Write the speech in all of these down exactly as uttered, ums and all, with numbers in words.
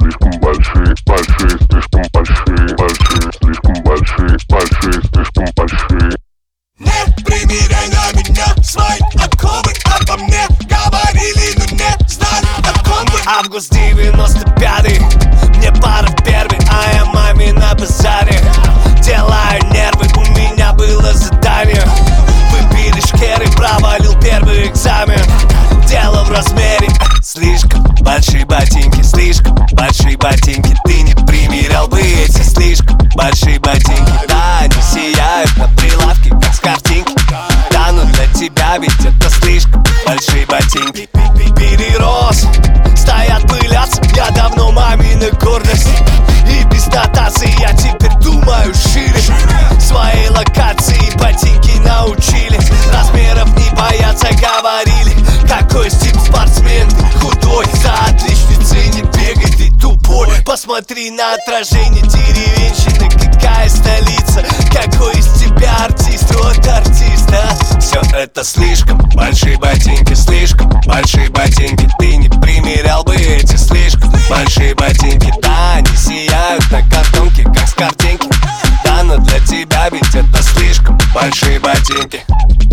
слишком большие, большие, слишком большие, большие, слишком большие, большие, слишком большие. Не примеряй на меня свои оковы, обо мне говорили, но не знали, о ком вы. Август девяносто пятый, мне пара в первый, а я маме на базаре делаю нервы, у меня было задание. Выпили шкеры, провалил первый экзамен. Дело в размере, слишком большие ботинки, слишком большие ботинки. Ты не примерял бы эти слишком большие ботинки. Да, они сияют на прилавке, как с картинки. Да, но для тебя ведь это слишком большие ботинки. Перерос, стоят пылятся, я давно мамина гордость. И без дотации я теперь думаю шире. Своей локации ботинки научили. Размеров не боятся, говорили. Какой стиль спортсмен, ты худой. За отличницей не бегай, ты тупой. Посмотри на отражение деревенщины. Какая столица, какой из тебя артист. Вот артист, да? Все это слишком большие ботинки, слишком большие ботинки. Ты не примерял бы эти слишком большие ботинки. Да, они сияют на картонке, как с картинки. Да, но для тебя ведь это слишком большие ботинки.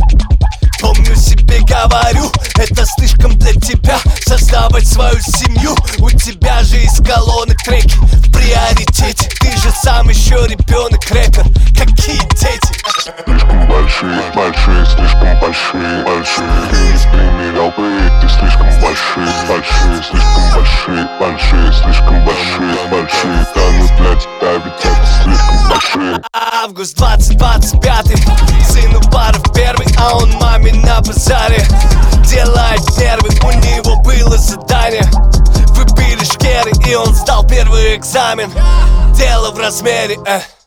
Помню себе говорю, это слишком для тебя. Создавать свою семью, у тебя же из колонок треки в приоритете. Ты же сам еще ребенок, рэпер, какие дети. Слишком большие, большие, слишком большие, большие. Ты не примерял бы эти слишком большие, большие, слишком большие, большие, слишком большие, большие. Да, ну для тебя ведь это слишком большие. Август двадцать двадцать пятый, сыну пара в первый, а он маме на базаре делает нервы, у него было задание. Выпили шкеры, и он сдал первый экзамен. Дело в размере, э.